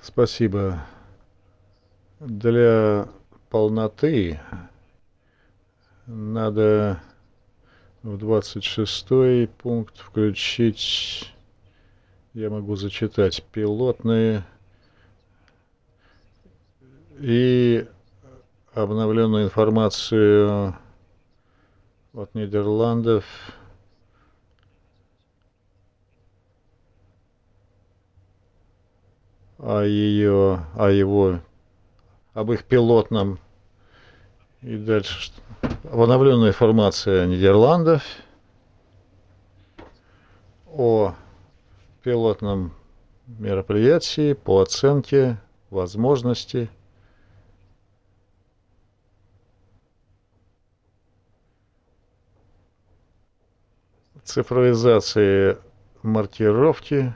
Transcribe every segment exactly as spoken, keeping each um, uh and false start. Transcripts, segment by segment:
Спасибо. Для полноты надо в двадцать шестой пункт включить, я могу зачитать, пилотные и обновленную информацию от Нидерландов о ее, о его, об их пилотном и дальше что? Обновленная информация Нидерландов о пилотном мероприятии по оценке возможности цифровизации маркировки,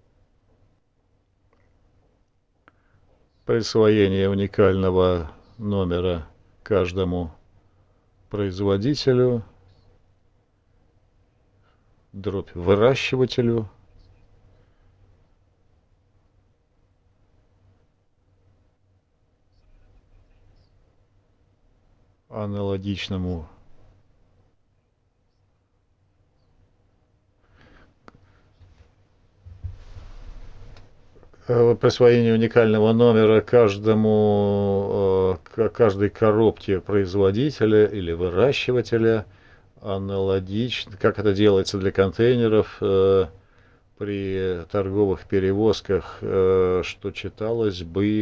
присвоения уникального номера каждому производителю, дробь выращивателю, аналогичному присвоение уникального номера каждому, каждой коробке производителя или выращивателя, аналогично, как это делается для контейнеров при торговых перевозках, что читалось бы